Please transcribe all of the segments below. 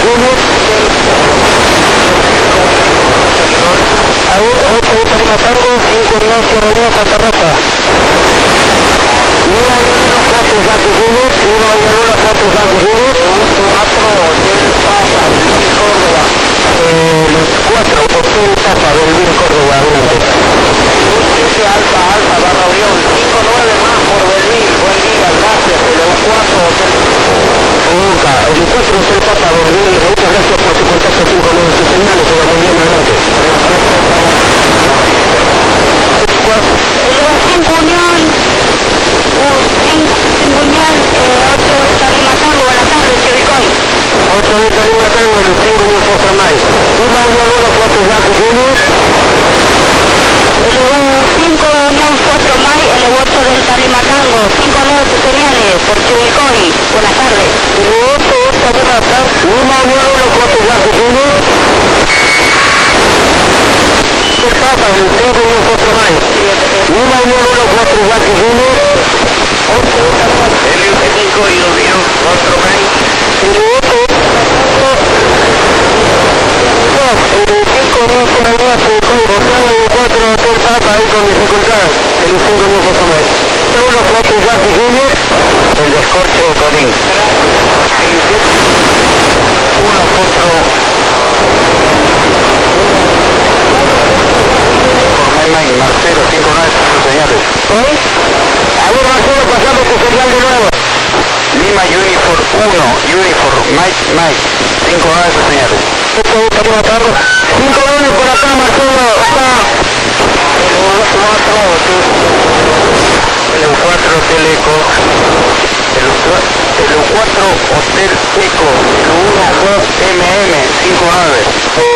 Julio. A 8 de Tarima Tango, 5 Unión Sierra Leona Santa Rosa. Lima Lima 4 Yankee Julio, Lima Lima 4 Yankee Julio, 4 Hotel Papa del Vir Córdoba. 4 Hotel Papa del Vir Córdoba, adelante. 7 Alfa Alfa barra Avión, 5-9 más por Belville, buen día, gracias, el 4 Hotel Nunca, el 4 Hotel Papa Belville, muchas gracias por su contacto 5-9, sus señales, todo muy bien, adelante. El 5 Unión, 8 de Tarima Tango, buenas tardes, Chivicoy. 8 de Tarima Tango, el 5 Unión Foster Mike. Lima Unión 1, 4 Yankee Julio. El 5 Unión Foster Mike, el 8 del Tarima Tango, 5-9 sus señales, por Chivicoy, buenas tardes. El 8 de Tarima Tango, Lima Unión 1, 4 Yankee Julio. ¿Qué pasa? El 5 Unión Foster Mike. Lima Unión 1, 4 Yankee Julio. 8 de Tarima Tango. El 5 Unión Foster Mike. El 8 de el 5 Unión Sierra Leona Chivicoy, Rosado y 4 Hotel Papa ahí con dificultad. El 5 Unión Foster Mike. 1 4 Yankee Julio. El descorche de Corín. 1 4 Marcelo, 5-9, sus señales. A ver, Marcelo, pasamos tu señal de nuevo. Lima Uniform 1, Uniform Mike, 5-9, sus señales. 5-9 por acá, Marcelo, acá. El 4 Hotel Eco. El 4 Hotel Eco. El 1 MM, 5-9.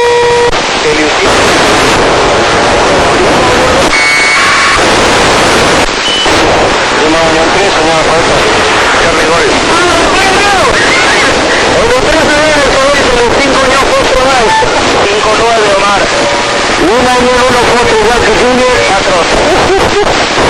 Lima Unión 3, señora Falta, Carly Gol. El 3 de enero, el 5 Unión 4 Mike, 5-9 Omar. Lima Unión 1, 4 Yankee Junior, 4.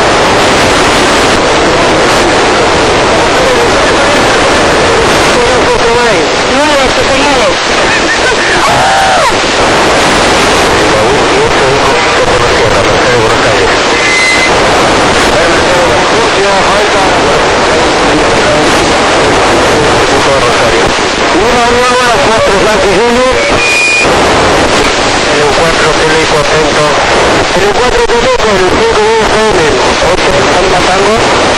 El 4 Teleco, el 5 UFM, 8 están matando.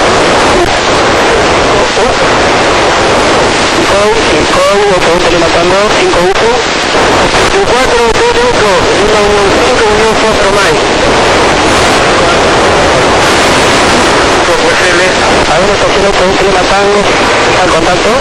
5 están matando, 5 UFO. El 4 Teleco, 1 Unión 5, Unión 4 más. A ver, estos 5 están matando, al contacto.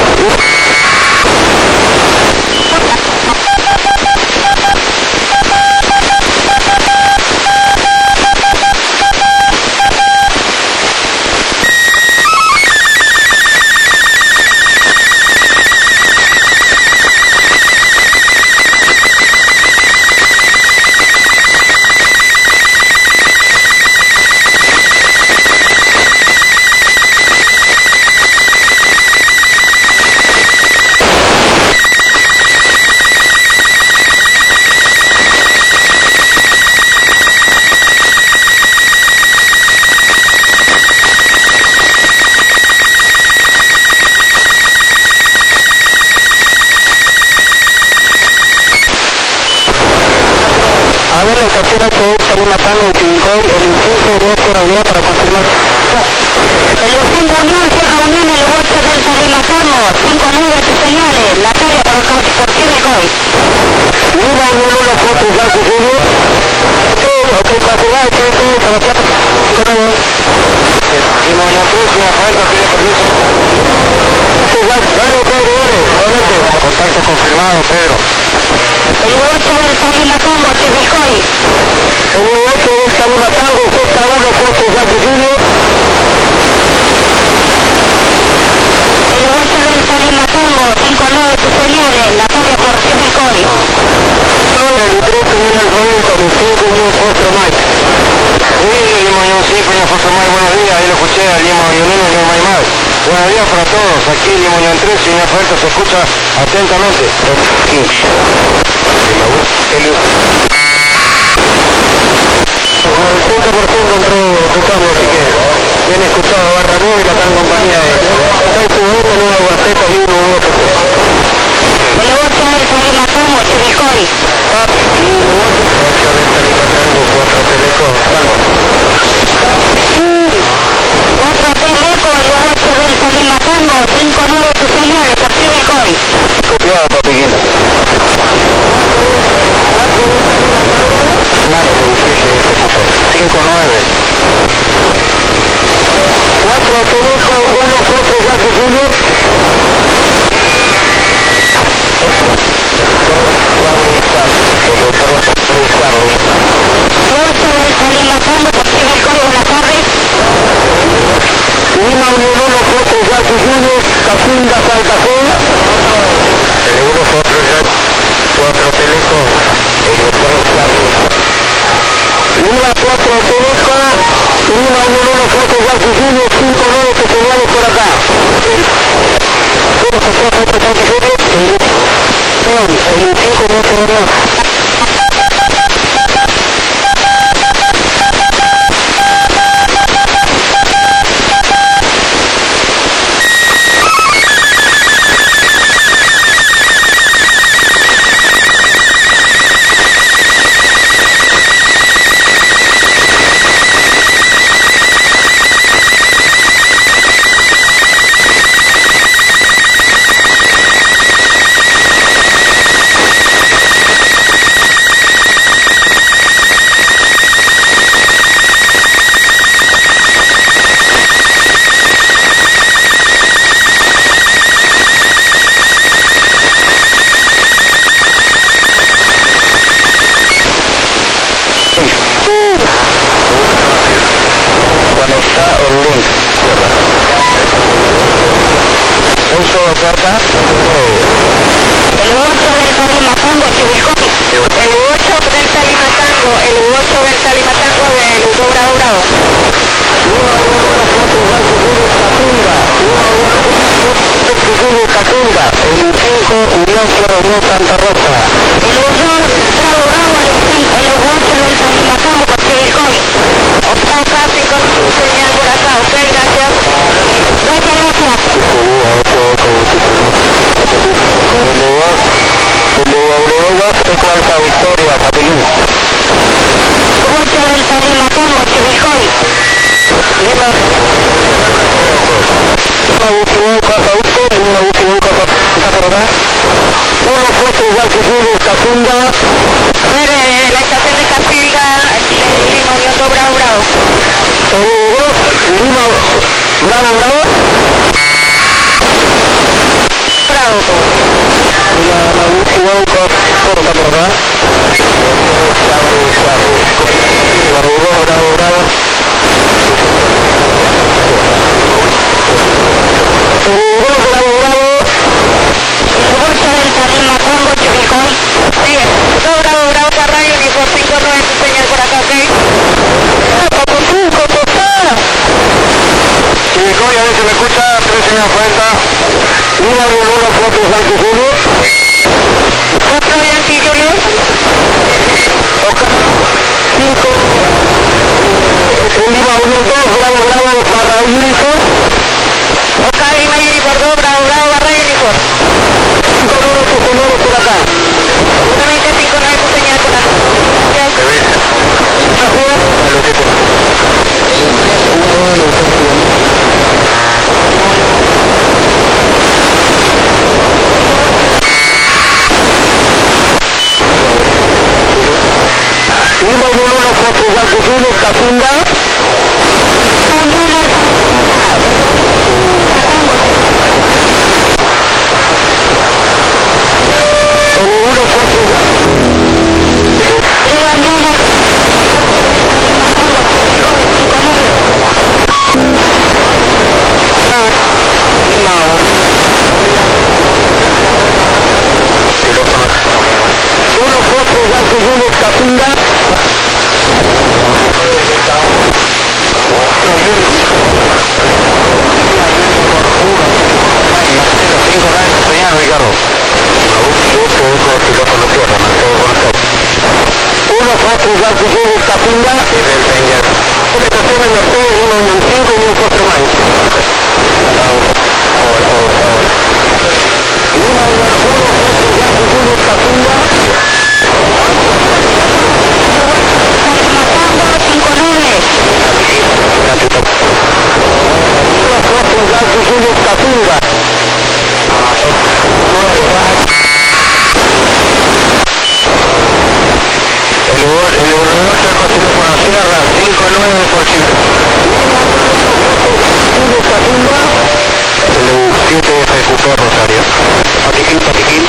A ver, la captura que están matando en Chivicoy, el impulso de otra unidad para confirmar. El 5 Unión, Sierra Unión, el 8 del Tarima Tango, 5-9 sus señales, la talla por Chivicoy. Lima Unión 1, 4 Yankee Junior. Ok, capturado, Chivicoy, para la plata. Lima Unión 3, Rafael, tiene permiso. Dale, Pedro, dale. Contacto confirmado, Pedro. El 8 del Tarima Tango, Chivicoy. El 8 del Tarima Tango, Costa 1, 4 Yankee Junior. El 8 del Tarima Tango, 5-9 sus señales, la talla por Chivicoy. El 3 viene el rollo con el 5 Unión 4 Mike. Sí, Lima Unión 5 Unión 4 Mike, buenos días, ahí lo escuché, a Lima Unión 1 Unión Mike. Buenos días para todos, aquí aquí Limonio 3, señor Roberto, se escucha atentamente. Sí. El 30% entró escuchando, así que bien escuchado Barra 9 y la gran compañía de Facebook, Nueva Guasteta y uno u otro. El 8 del Talimatango, Chivicoy. Otro Teleco, el 8 del Talimatango, 59 tu señores, por Chivicoy. Copiado, papiquín. Claro, 5-9. 4 Teleco, 1-4 Jackie Junior. Lima Unión 1, Foto Jackie Junior, Cafinda, Santa Fe. El 1-4 4 Teleco, el 3 Lima 4 Teleco, Lima Unión 1, Foto Jackie Junior, 5-9 que señales por acá. ¿Cómo se fue Foto Jackie Junior? El 5-9. Santa Rosa. El Unión Bravo Bravo, el 8 del Talimatango, por Chivicoy. Octavo Capi con su señal por acá, ok, gracias. Cuarta victoria, Papillín. 8 del Talimatango, Chivicoy. Lima. Uno Foto Jackie Junior, Cafinda. La estación de Cafinda, Lima Unión 2 Bravo Bravo. Lima Bravo Bravo. Bravo. La corta, ¿verdad? Bravo, bravo, bravo. Bravo, bravo. Chivicoy, a ver si me escucha, 3 señor cuenta. Lima Unión 1, Foto Jackie Junior. Otro Yankee Junior. 5. Lima Unión 2, Bravo, Bravo, Barra Uniform. Ok, Lima Unión por 2, Bravo, Bravo, Barra Uniform. 5-9 tu señal por acá. Solamente 5-9 tu señal por acá. Lima Unión 1, Foto Jackie Junior, Cafinda. Uno Foto Jackie Junior, Cafinda. Foster Yankee Juliet Capinga. Estación de Mercedes, 115 y un Foster Mike. Lima 1, Foster Yankee Juliet Capinga. Foster Yankee Juliet Capinga. El volvedor se continúa con la sierra, 5-9 por Chile. El 7F Cooper Rosario. Patiquín.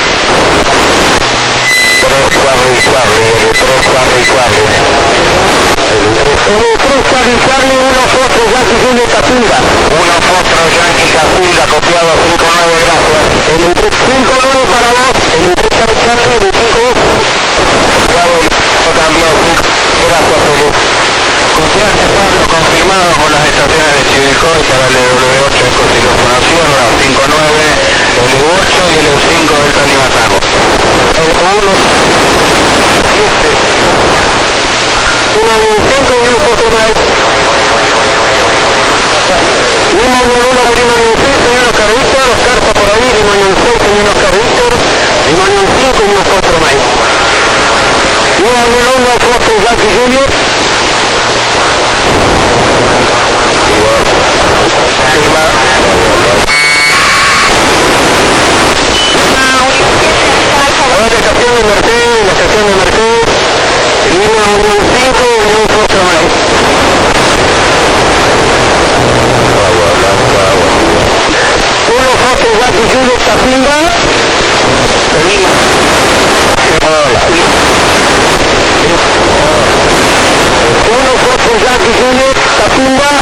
3 cuadro y cuadro. 1 Foster Yankee Juliet Capinga. 1 Foster Yankee Capinga, copiado 5-9, gracias. El 5-9 para vos, el 5-9. También, gracias Felipe. Confianza Pablo, confirmado con las estaciones de Chivilcoy para el W8 en Constitución, la 5-9, el U8 y el U5 del Talimatano. El 1, 1 y un poco más. Lima 1, Lima 6, y unos carritos, los carpas por ahí, Lima 6 y unos carritos, Lima 5 y unos 4 más. Lima 1, Foster Yankee Juliet. Ahora estación de Mercedes, la estación de Mercedes. Lima 5 y un Foster Mike. 1 Foster Yankee Juliet Capinga. Lima. 1 Foster Yankee Juliet Capinga.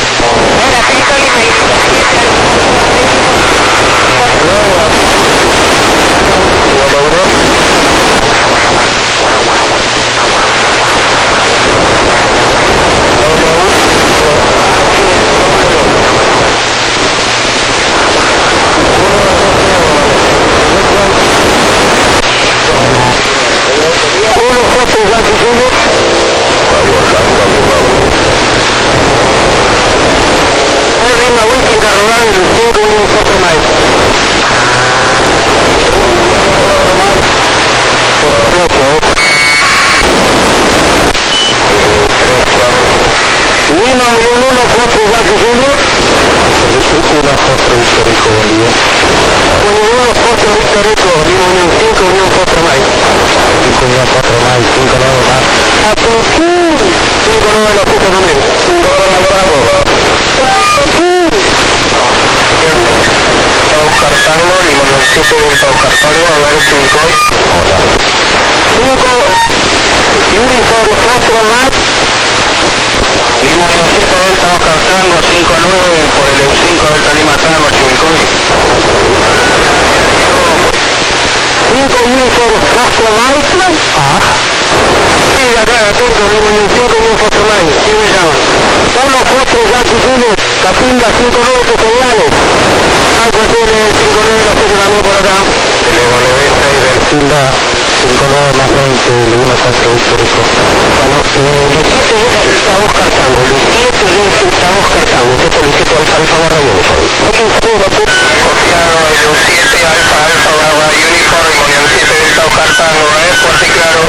Capinga 5-9 Costellanes. Algo tiene 5-9 la fecha también por acá. Delfina 5-9 más 20, el 1-4 histórico. Bueno, los 7 estamos cartando, los 7 estamos cartando. Usted por el 7 alfa barra uniforme. Copiado el 7 alfa barra uniforme, el 7 estamos cartando, por si claro.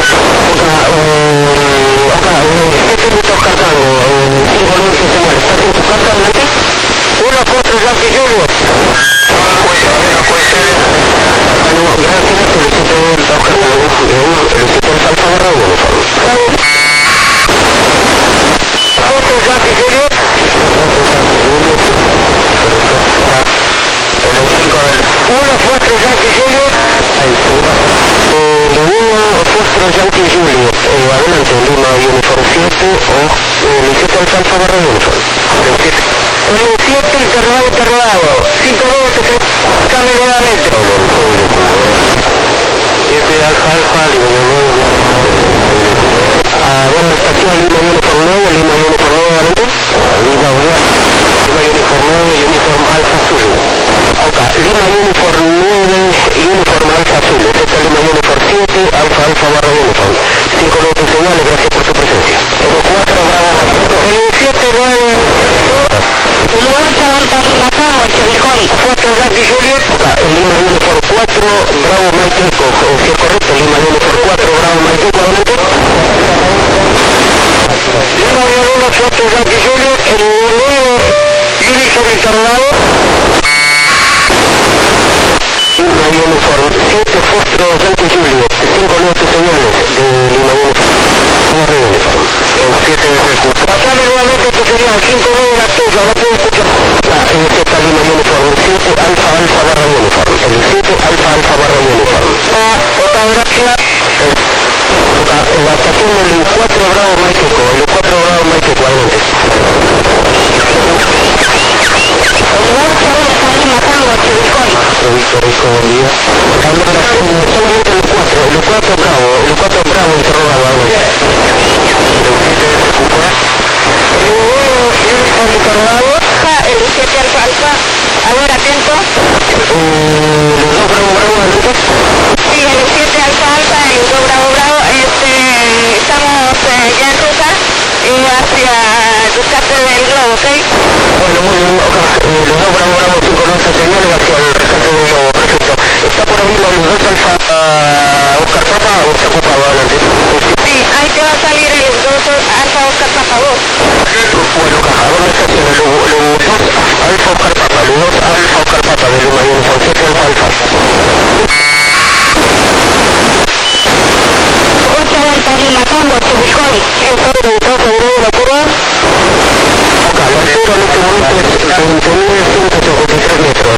Acá, 7 estamos cartando, 5-9 que se muere. ¿Estás en tu carta adelante? 1 Foster Yankee Juliet. Yankee Juliet, adelante, Lima Uniform 7 o el 7 alfa barra uniform. El 7 interrogado, 5-2 que se cambia nuevamente. 7 alfa, bueno, estación Lima Uniform 9, Lima Uniform 9 adelante. Lima Uniform 9 y Uniform Alfa Azul. Acá, Lima Uniform 9 y Uniform Alfa Azul. Esta es Lima Uniform 7, alfa barra uniform. 5 señales, gracias. Bravo Mike Eco, si es correcto, Lima Uniform 4, Bravo Mike Eco, adelante. Lima Uniform 4, Yankee Junior, el nuevo Uniform encarnado. Lima Uniform 7, Fostro Yankee Junior, 5 nuevos señores de Lima Uniform. El 7 de Jesús. Pasame nuevamente tu señal, 5 nuevos la tuya, no puedo escuchar. Está Lima Uniform, 7 Alfa Alfa barra Uniform, el 7 Alfa Alfa barra Uniform. Otra gracia, la estación del 4 Bravo México, el 4 Bravo México, adelante. Rico, buen día. Solamente el 4 Bravo, el 4 Bravo interrogado, adelante. El interrogado, el 7 Alfa Alfa, a ver, atento. Los 2 Bravo Bravo, adelante. Sí, el 7 Alfa Alfa, el 2 Bravo Bravo, estamos ya en ruta hacia Ducate del Globo, ¿ok? Bueno, muy bien, los 2 Bravo Bravo, 5 nuestras señales hacia el rescate del Globo, perfecto. ¿Está por ahí los 2 Alfa Oscar Papa o está ocupado, adelante? Sí, ahí te va a salir el 2 Alfa Oscar Papa, vos. Bueno, caja, ¿dónde está haciendo los 2 Alfa Oscar Papa, los 2 Alfa Oscar Papa de Lima Uniform 7 Alfa Alfa? Lima Tango, Chubicón, el todo de todo de la curva. Ok, la altura en este momento es 20.153 metros,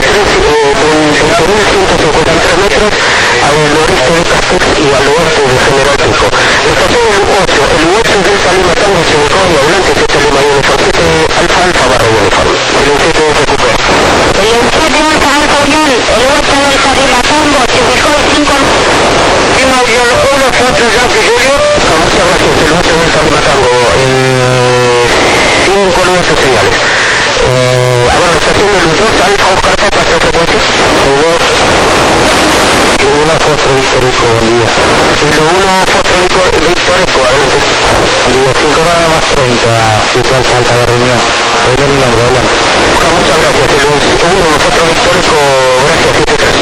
20.153 metros al noreste de Castex y al oeste de General Pico. Estación el 8, el 8 es Delta Lima Tango, Chubicón y Aulante, 7 Lima Uniform, 7 Alfa Alfa barra Uniform, el 7 de Recupo. El 7 Alfa Alfa Unión, el 8 Delta Lima Tango, Chubicón, 5 Lima Unión 1, 4 Yankee Junior. Muchas gracias, el 8 Delta Lima Tango, 5 nuevas señales. Ahora la estación de los 2 Alfa Oscar Papa, ¿qué frecuencia? El 2 1 Fostro Victorico, buen día. El 1 Fostro Victorico, adelante. El 5 nada más 30, Ciudad Santa de Reunión. Muchas gracias, el 1 Fostro Victorico, gracias,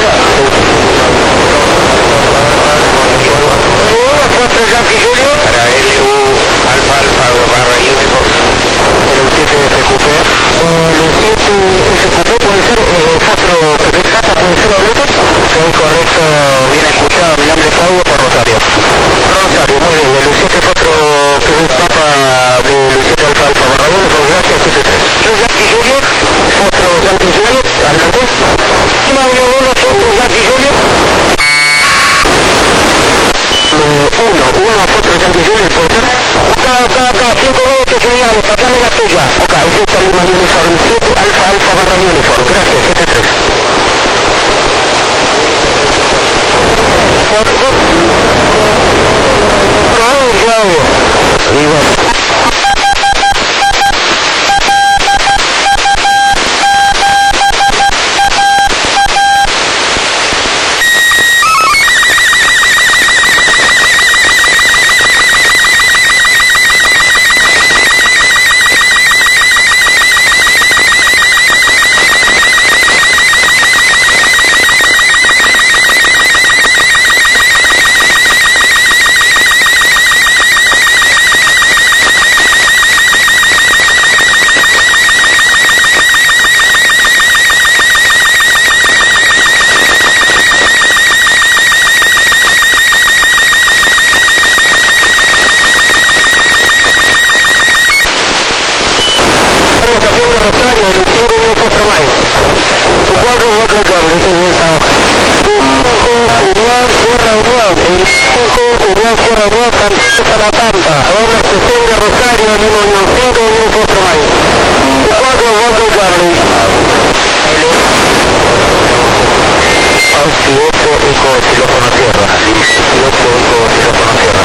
7-3. Fostro Yankee Junior para el Alfa Alfa barra Uniform, el 7 de FQP. El 7 FQP puede ser Fostro Pepexata, puede ser adelante. Sí, correcto, bien escuchado, mi nombre es Pablo por Rosario. Rosario, muy bien, el 7 Fostro Pepexata del 7 Alfa Alfa barra Uniform, gracias, 7-3. Yankee Junior, Fostro Yankee Junior, adelante. Lima Unión 1, Fostro Yankee Junior. 1 Fostro Yankee Junior, ¿puede ser? Acá, 5 minutos señales, pasame la tuya. Ok, es esta Lima Uniform 7 Alfa Alfa barra Uniform, gracias, 7-3. La Pampa, ahora estación de Rosario, Lima Unión 5, Unión Fostro Mayo. 4 Voto Charlie. 8 Eco Xilófono Tierra. 8 Eco Xilófono Tierra.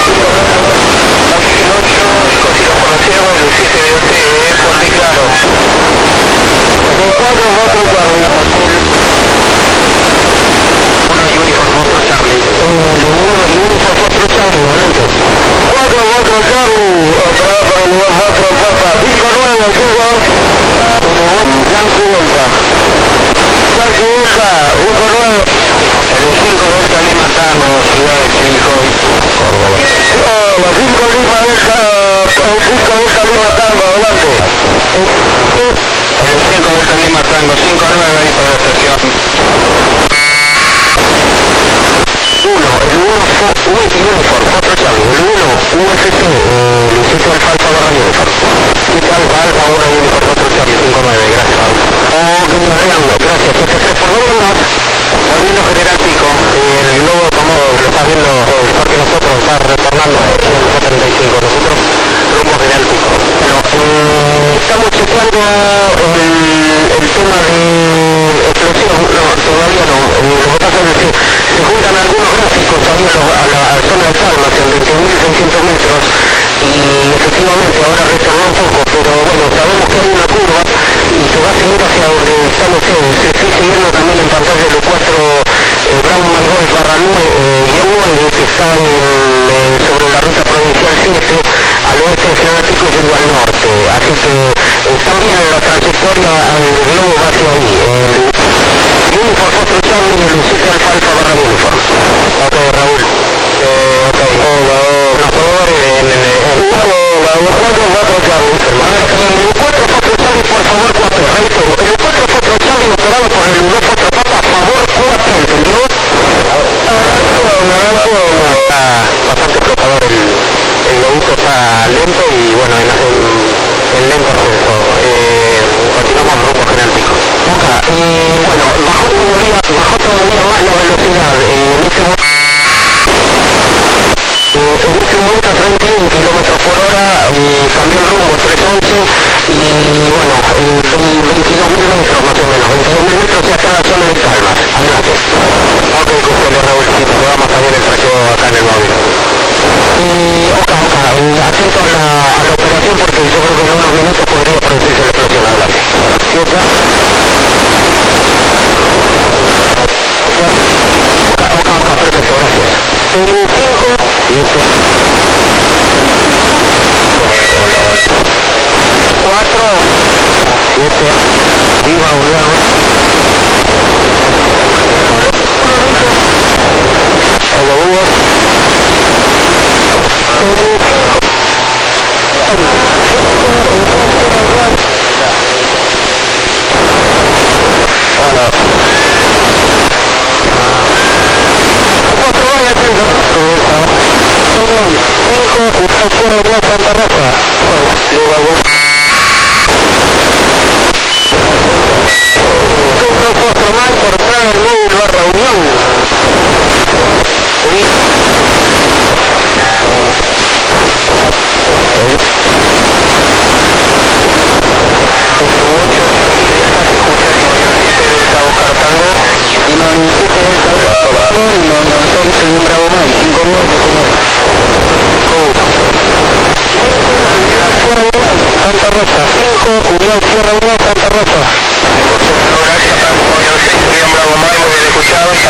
8 Eco Xilófono Tierra, el 7 de OT, Puerto Claro. 4 Voto Charlie. 1 Uniform Fostro Charlie. 1 Uniform Fostro Charlie, adelante. 4 Voto Charlie, otra vez para el lugar 4 Papa, 5 9, 5 Yankee Delta. Yankee Delta, 1 9.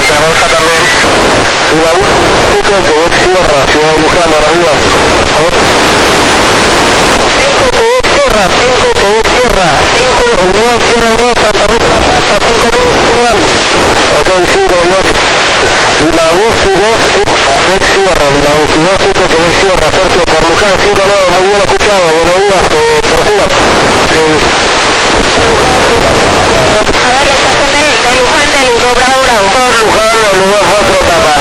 Zaragoza también. Y la 1, Quebec Sierra, Ciudad de Luján, arriba. 5 Quebec Sierra, 5 Quebec Sierra, 5 Unidad Sierra de Santa Rosa, 5 Quebec. Ok, 5 Quebec. Y la 2 y 2, Quebec Sierra, y la 2 y 2, Quebec Sierra, Sergio por Luján, 5 9, muy bien escuchado, buenos días, por favor. A ver, estacioné de Luján del Bravo Bravo. Por Luján, lugar otro papá.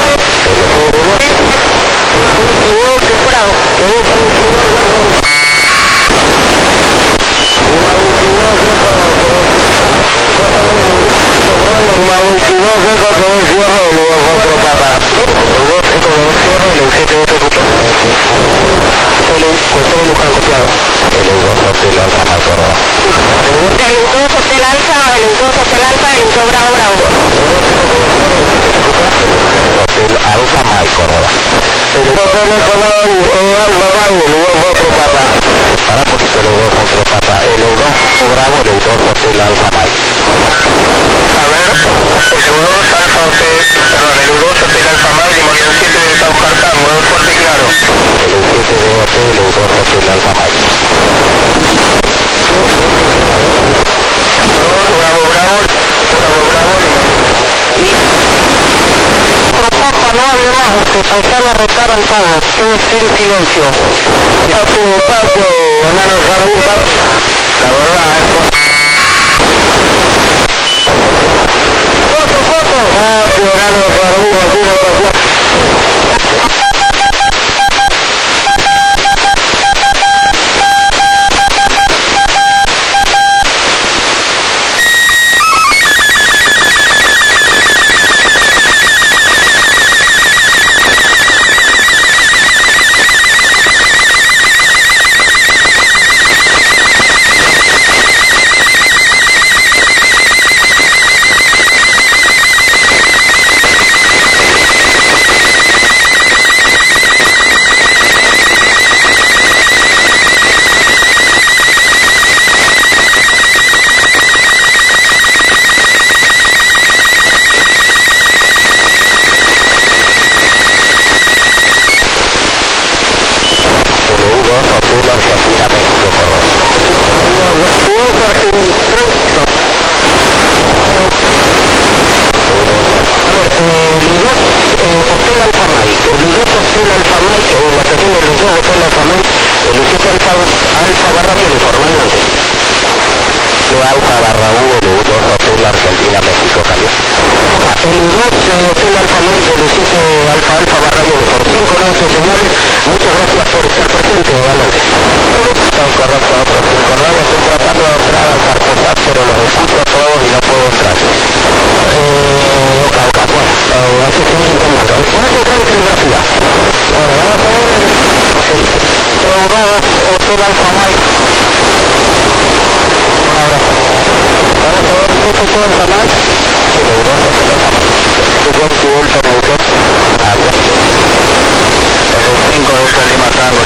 Bravo. Una 22 de otro cierre, luego otro papá. Luego otro cierre, el UGT otro cupón. Cuento de Luján copiado. El U2 Hotel Alfa mal Córdoba. El U2 Hotel Alfa, el U2 Hotel Alfa, el U2 Bravo Bravo. Hotel Alfa mal Córdoba. El Hotel Alfa Bravo, luego otro papá. Para poquito el U2 otro papá. El U2 Bravo, el U2 Hotel Alfa mal. A ver, el U2 Alfa Hotel, perdón, el U2 Hotel Alfa mal, Limón 7 de San Cartán, muy fuerte y claro. El U7 de Hotel, el U2 Hotel Alfa mal. Bravo, bravo, y Papa, no hable más, que paisano retar al pago, todo sin silencio. Papo, hermano Jardín, la verdad, foto, hermano Jardín, aquí no pasa. Alfa barra U, el U2 Hotel Argentina, México, Cali. El U2 Hotel Alfa México, el U7 Alfa Alfa barra U, por 5 noches señores, muchas gracias por estar presente, adelante. Están correcto, otros 5 9, estoy tratando de entrar al Carpozat, pero los escucho a todos y no puedo entrar. Ok, bueno, así que vamos a intentar. Vamos a entrar en telegrafía. Bueno, vamos a ver el U2 Hotel Alfa México. Ahora, vamos a ver qué se puede llamar. ¿Qué fue tu bolsa de autor? El 5 de esta Lima Tango,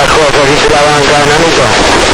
abajo, que dice la banca, nanito.